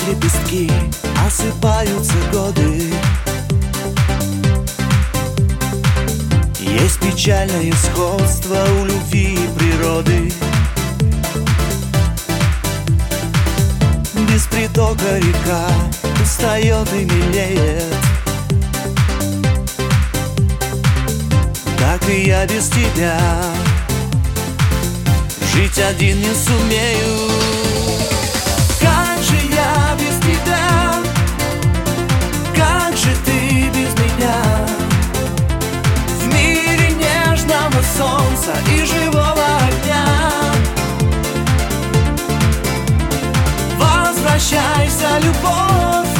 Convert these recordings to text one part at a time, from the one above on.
лепестки, осыпаются годы. Есть печальное сходство у любви и природы. Без притока река устает и мелеет. Так и я без тебя жить один не сумею. Как же я без тебя? Как же ты без меня? В мире нежного солнца и живого огня. Возвращайся, любовь,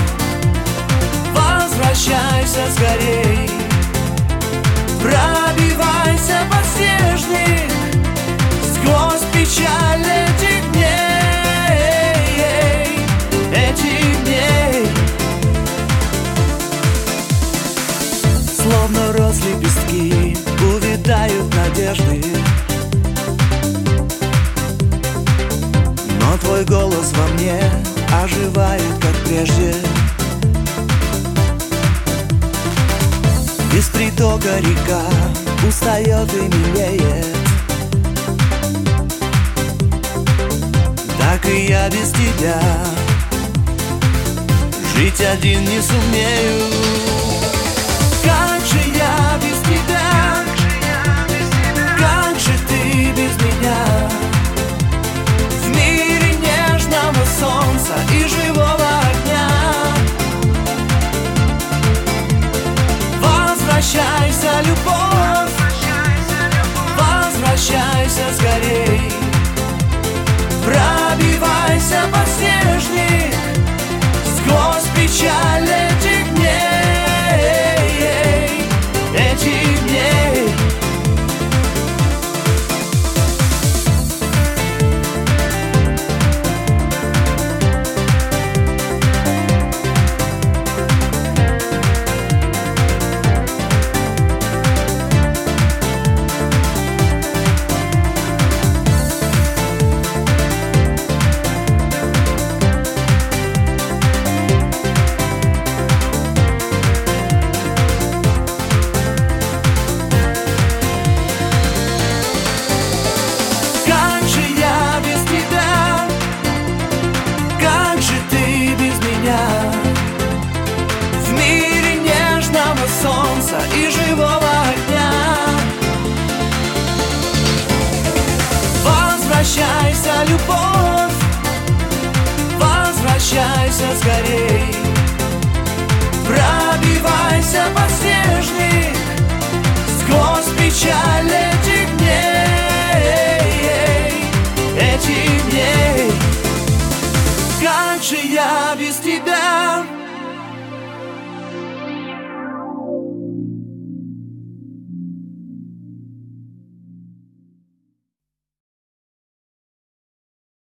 возвращайся скорей. Пробивайся, подснежник, сквозь печаль этих дней, этих дней. Словно роз лепестки увядают надежды, но твой голос во мне оживает, как прежде. Без притока река устает и мелеет. Так и я без тебя жить один не сумею. Как же я без тебя? Как же ты без меня? В мире нежного солнца и живого огня. Возвращайся, любовь, возвращайся скорей. Пробивайся, подснежник, сквозь печаль этих дней, этих дней. В мире нежного солнца и живого огня. Возвращайся, любовь, возвращайся скорей. Пробивайся, подснежник, сквозь печаль этих дней, этих дней. Как же я без тебя?